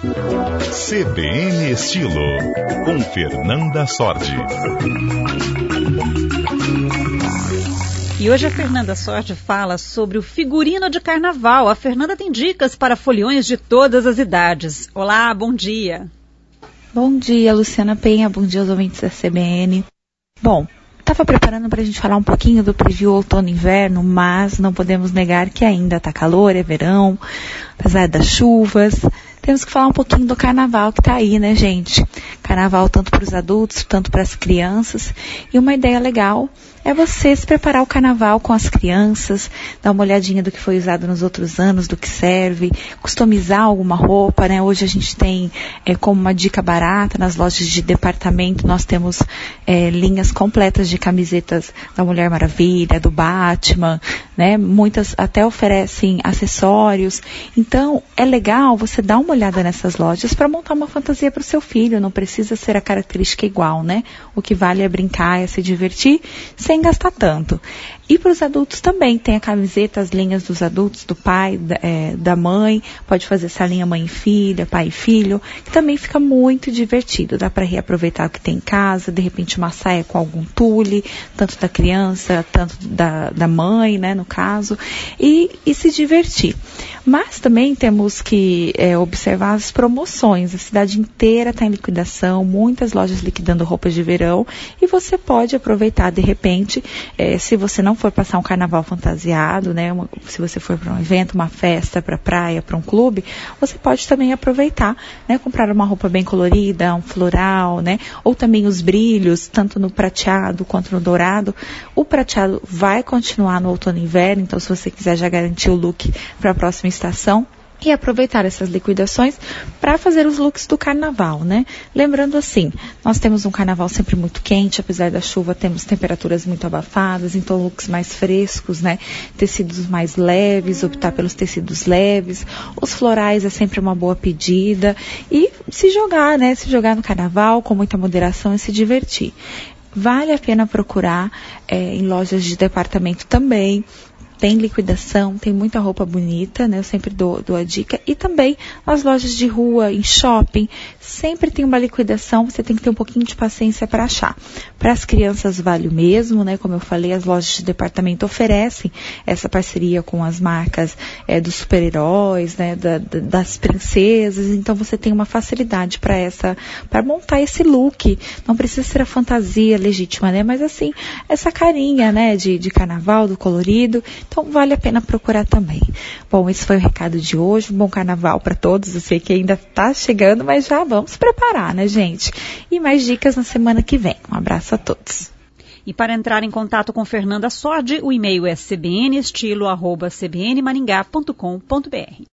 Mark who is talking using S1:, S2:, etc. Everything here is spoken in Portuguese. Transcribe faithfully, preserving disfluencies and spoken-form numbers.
S1: C B N Estilo, com Fernanda Sordi.
S2: E hoje a Fernanda Sordi fala sobre o figurino de carnaval. A Fernanda tem dicas para foliões de todas as idades. Olá, bom dia.
S3: Bom dia, Luciana Penha. Bom dia aos ouvintes da C B N. Bom, estava preparando para a gente falar um pouquinho do preview outono e inverno, mas não podemos negar que ainda está calor, é verão, apesar das chuvas. Temos que falar um pouquinho do carnaval que está aí, né, gente? Carnaval tanto para os adultos, tanto para as crianças. E uma ideia legal é você se preparar o carnaval com as crianças, dar uma olhadinha do que foi usado nos outros anos, do que serve, customizar alguma roupa, né? Hoje a gente tem, é, como uma dica barata, nas lojas de departamento, nós temos é, linhas completas de camisetas da Mulher Maravilha, do Batman, né? Muitas até oferecem acessórios. Então, é legal você dar uma olhada nessas lojas para montar uma fantasia para o seu filho. Não precisa ser a característica igual, né? O que vale é brincar, é se divertir, sem gastar tanto. E para os adultos também, tem a camiseta, as linhas dos adultos, do pai, da, é, da mãe, pode fazer essa linha mãe e filha, pai e filho, que também fica muito divertido. Dá para reaproveitar o que tem em casa, de repente uma saia com algum tule, tanto da criança, tanto da, da mãe, né, no caso, e, e se divertir. Mas também temos que é, observar as promoções. A cidade inteira está em liquidação, muitas lojas liquidando roupas de verão, e você pode aproveitar, de repente, é, se você não for passar um carnaval fantasiado, né, uma, se você for para um evento, uma festa, para praia, para um clube, você pode também aproveitar, né, comprar uma roupa bem colorida, um floral, né, ou também os brilhos, tanto no prateado quanto no dourado. O prateado vai continuar no outono e inverno, então se você quiser já garantir o look para a próxima estação, e aproveitar essas liquidações para fazer os looks do carnaval, né? Lembrando assim, nós temos um carnaval sempre muito quente, apesar da chuva temos temperaturas muito abafadas, então looks mais frescos, né? Tecidos mais leves, optar pelos tecidos leves, os florais é sempre uma boa pedida, e se jogar, né? Se jogar no carnaval com muita moderação e se divertir. Vale a pena procurar é, em lojas de departamento também. Tem liquidação, tem muita roupa bonita, né? Eu sempre dou, dou a dica. E também nas lojas de rua, em shopping, sempre tem uma liquidação, você tem que ter um pouquinho de paciência para achar. Para as crianças vale o mesmo, né? Como eu falei, as lojas de departamento oferecem essa parceria com as marcas é, dos super-heróis, né? Da, da, das princesas, então você tem uma facilidade para essa, para montar esse look. Não precisa ser a fantasia legítima, né? Mas assim, essa carinha, né? De, de carnaval, do colorido. Então, vale a pena procurar também. Bom, esse foi o recado de hoje. Um bom carnaval para todos. Eu sei que ainda está chegando, mas já vamos preparar, né, gente? E mais dicas na semana que vem. Um abraço a todos.
S2: E para entrar em contato com Fernanda Sordi, o e-mail é c b n estilo arroba c b n maringá ponto com ponto b r.